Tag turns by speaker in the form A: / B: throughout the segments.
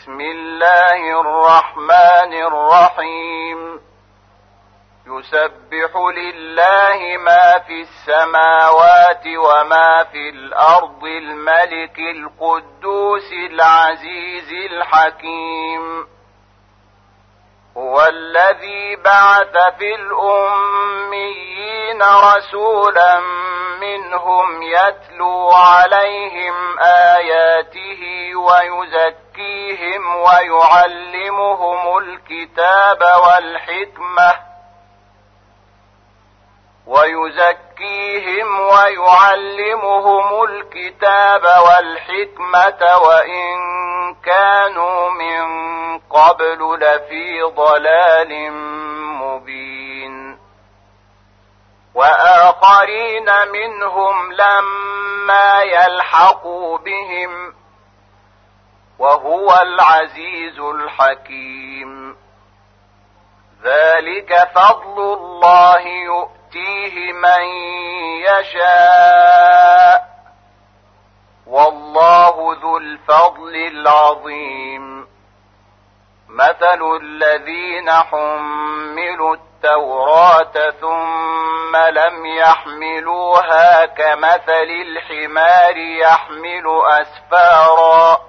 A: بسم الله الرحمن الرحيم يسبح لله ما في السماوات وما في الأرض الملك القدوس العزيز الحكيم هو الذي بعث في الأميين رسولا منهم يتلو عليهم آياته ويزكيهم ويعلمهم الكتاب والحكمة وإن كانوا من قبل لفي ضلال مبين وآخرين منهم لما يلحقوا بهم وهو العزيز الحكيم ذلك فضل الله يؤتيه من يشاء والله ذو الفضل العظيم مثل الذين حملوا التوراة ثم لم يحملوها كمثل الحمار يحمل أسفارا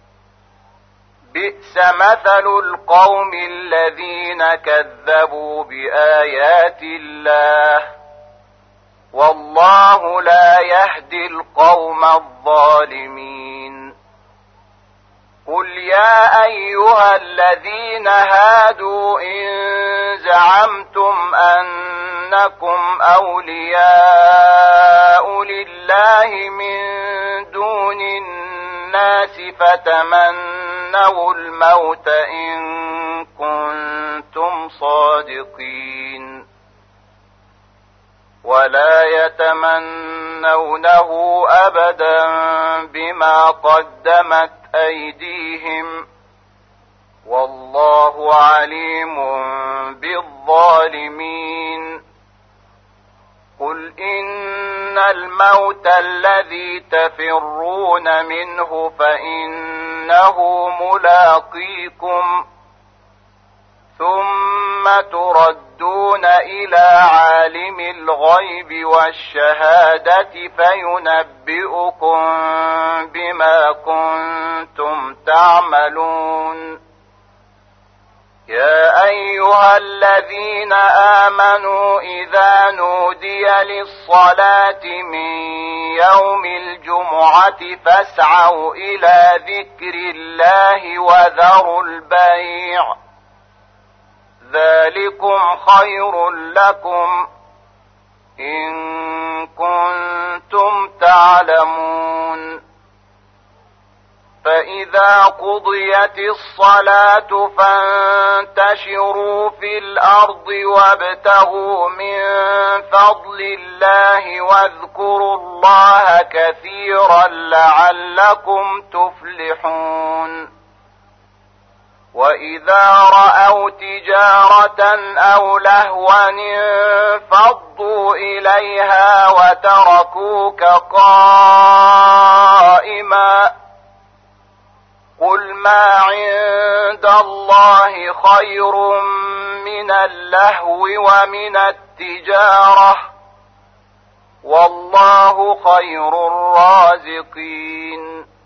A: بئس مثل القوم الذين كذبوا بآيات الله والله لا يهدي القوم الظالمين قل يا أيها الذين هادوا إن زعمتم أنكم أولياء لله من دون الناس فتمنوا الموت إن كنتم صادقين ولا يتمنونه أبدا بما قدمت أيديهم والله عليم بالظالمين قل إن الموت الذي تفرون منه فإنه ملاقيكم ثم تردون إلى عالم الغيب والشهادة فينبئكم بما كنتم تعملون يا أيها الذين آمنوا إذا نودي للصلاة من يوم الجمعة فاسعوا إلى ذكر الله وذروا البيع ذلكم خير لكم إن كنتم تعلمون فإذا قضيت الصلاة فانتشروا في الأرض وابتغوا من فضل الله واذكروا الله كثيرا لعلكم تفلحون وإذا رأوا تجارة أو لهوا انفضوا إليها وتركوك قائما قل ما عند الله خير من اللهو ومن التجارة والله خير الرازقين